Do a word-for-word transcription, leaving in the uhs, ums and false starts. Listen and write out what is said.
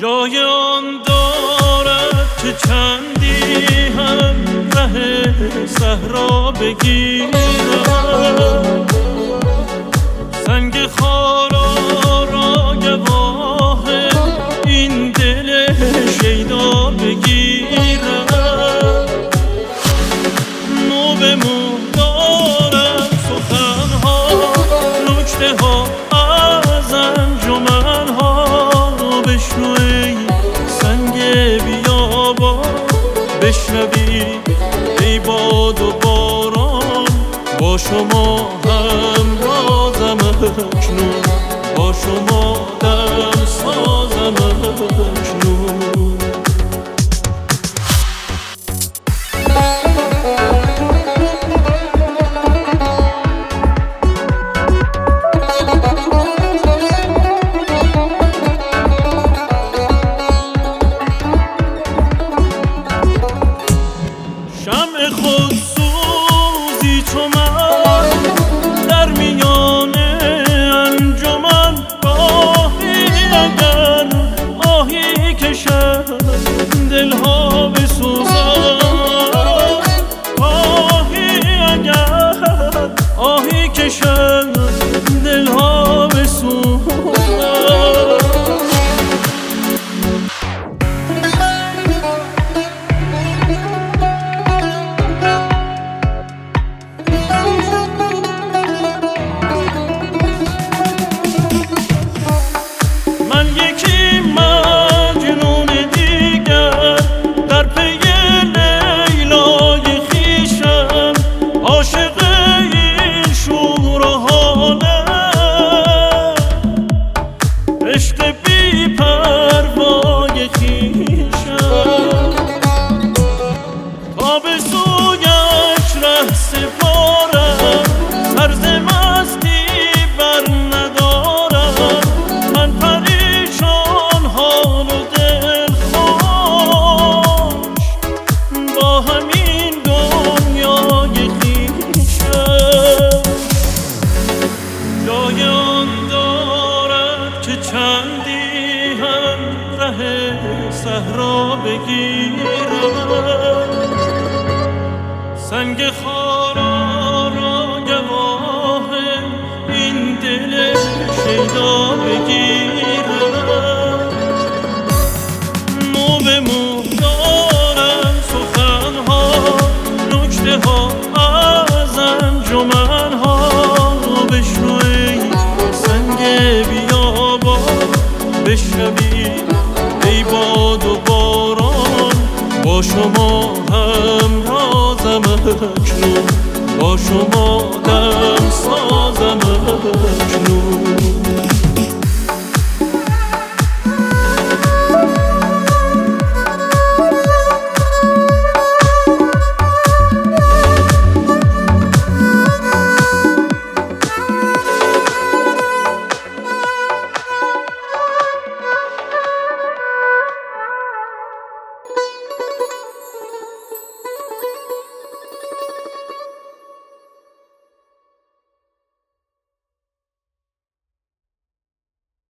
جای آن دارد که چندی هم ره صحرا بگیرم، سنگ خارا را گواه این دل شیدا بگیرم. مو به مو دارم سخنها، نکته ها از انجمنها، بشنو ای سنگ بیابان، بشنوی ای باد و باران، با شما همرازم اکنون، با شما دم سازم اکنون. شمع خود سوزی چو من در میان انجمن، آهی اگر آهی کشد دلها بسوزد، آهی اگر آهی کشد دلها بسوزد. من یکی مجنون دیگر در پی لیلای خویشم، عاشق این شور و حالم، عشق بی پروای خویشم، تا به سویش ره سپارم، طرز مستی بر ندارم، من پریشان حال و دل خوش با همین دنیای خویشم. جای آن دارد که چندی هم ره صحرا بگیرم، سنگ خارا را گواه این دل شیدا بگیرم. مو به مو دارم سخنها، نکته ها از انجمنها، بشنو ای سنگ بیابان، بشنوی ای باد و باران، با شما همرازم اکنون، با شما